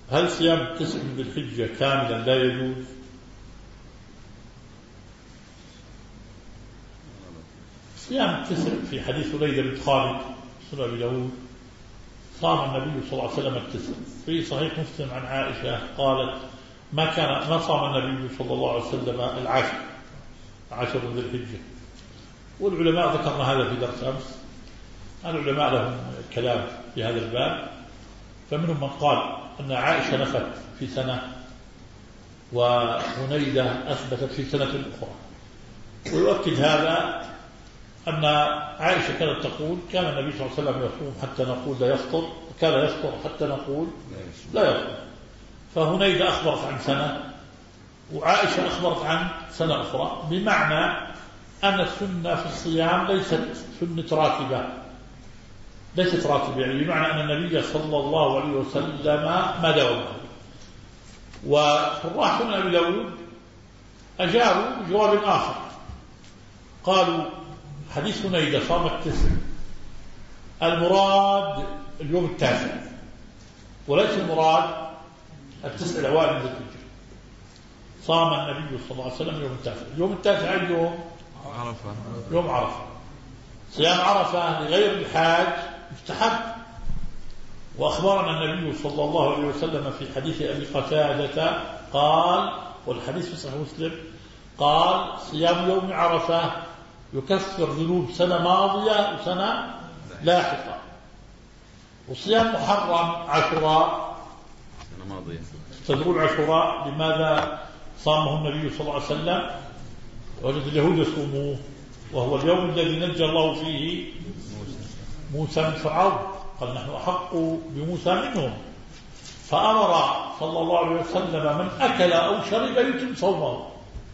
هل صيام التسع من ذي الحجة كاملا لا يجوز؟ صيام التسع في حديث ليلى بن خالد سنن أبي داود صام النبي صلى الله عليه وسلم التسع. في صحيح مسلم عن عائشة قالت ما صام النبي صلى الله عليه وسلم عشر من ذي الحجة. والعلماء ذكرنا هذا في درس أمس، العلماء لهم كلام في هذا الباب، فمنهم من قال أن عائشة نفت في سنة وهنيدة أثبتت في سنة أخرى. ويؤكد هذا أن عائشة كانت تقول كان النبي صلى الله عليه وسلم يصوم حتى نقول لا يفطر، وكان يفطر حتى نقول لا يفطر. فهنيدة أخبرت عن سنة وعائشة أخبرت عن سنة أخرى، بمعنى أن السنة في الصيام ليست سنة راتبة، ليست راتبة، يعني بمعنى أن النبي صلى الله عليه وسلم ما داوم. وشراح سنن أبي داود أجابوا بجواب آخر، قالوا حديث هنيدة صام التسع المراد اليوم التاسع، وليس المراد التسع الأوائل من ذي الحجة. صام النبي صلى الله عليه وسلم يوم التاسع. يوم التاسع اليوم عرفة، يوم عرفة. صيام عرفة لغير الحاج مستحب. وأخبرنا النبي صلى الله عليه وسلم في حديث أبي قتادة قال، والحديث في صحيح مسلم، قال صيام يوم عرفة يكفر ذنوب سنة ماضية وسنة لاحقة. وصيام محرم عاشوراء سنة ماضية. تدرون عاشوراء لماذا صامه النبي صلى الله عليه وسلم؟ وجد اليهود يصوموه، وهو اليوم الذي نجى الله فيه موسى من فرعون، قال نحن أحق بموسى منهم، فأمر صلى الله عليه وسلم من أكل أو شرب يتم صومه.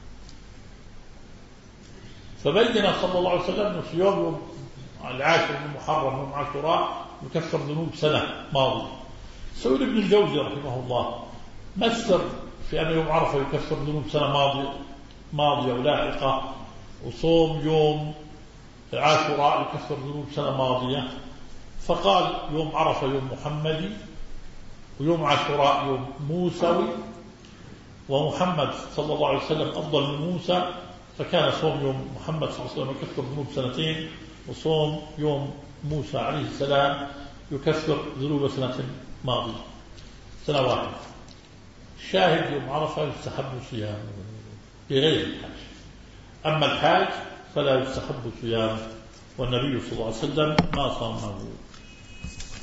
فبين صلى الله عليه وسلم أن صيام العاشر من محرم يوم عاشوراء يكفر ذنوب سنة ماضية. سئل ابن الجوزي رحمه الله ما السر في أن يوم عرفة يكفر ذنوب سنة ماضية ولاحقة، وصوم يوم عاشوراء يكفر ذنوب سنة ماضية؟ فقال يوم عرفة يوم محمدي، ويوم عاشوراء يوم موسوي، ومحمد صلى الله عليه وسلم أفضل من موسى، فكان صوم يوم محمد صلى الله عليه وسلم يكفر ذنوب سنتين، وصوم يوم موسى عليه السلام يكفر ذنوب سنة ماضية، سنة واحدة. الشاهد يوم عرفة يستحب صيامه بغير الحاج، أما الحاج فلا يستحب صيامه، والنبي صلى الله عليه وسلم ما صامه.